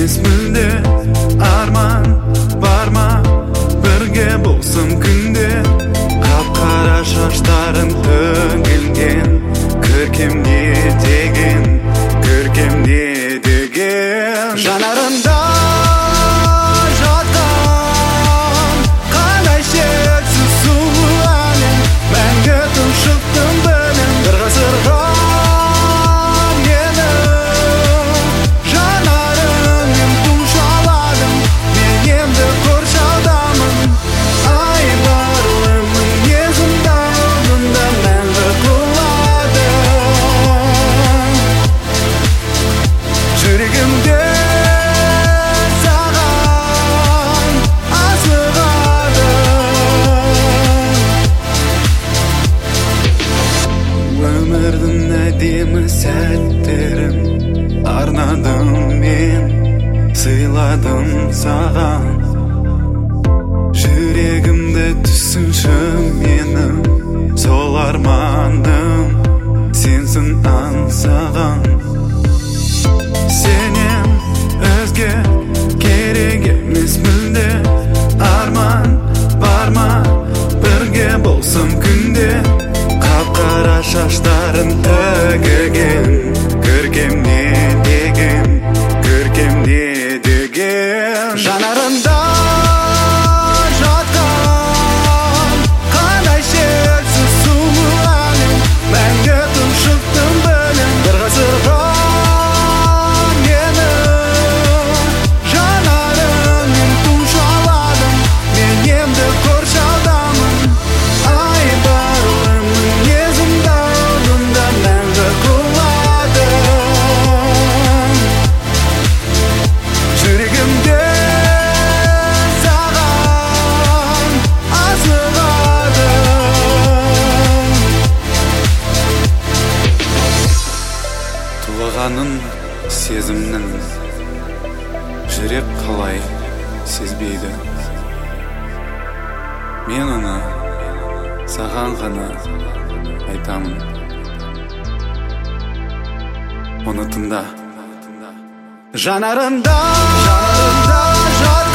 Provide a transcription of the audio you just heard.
емес мүлде. Арман бар ма бірге болсам күнде. Қап-қара шаштарың төгілген, көркем не деген, көркем не деген. Жанарында жатқан қандай шексіз сұлу әлем, мәңгі тұншықтым білем. Бір ғасырға мені жанарыңмен тұмшаладың, мен енді қоршаудамын. Ай барлы мінезімді алдыңда мәңгі құладың. Жүрегімде саған асығады. Өмірдің әдемі сәттерін арнадым мен, сыйладым саған. Жүрегімді түсінші менің, сол арманым сенсің аңсаған. Сенен өзге керек емес мүлде. Арман бар ма бірге болсам күнде. Қап-қара шаштарын төгілген, көркем не деген, көркем не деген. Жанарында жатқан қандай шексіз сұлу әлем, мәңгі тұншықтым білем. Бір ғасырға мені жанарыңмен тұмшаладың, мен енді қоршаудамын. Ай барлы мінезімді алдыңда мәңгі құладың. Жүрегімде саған асығады. Туғанын сезімнің, жүрек қалай сезбейді. Мен оны саған ғана айтамын. Оны тыңда. Жанарында жатқан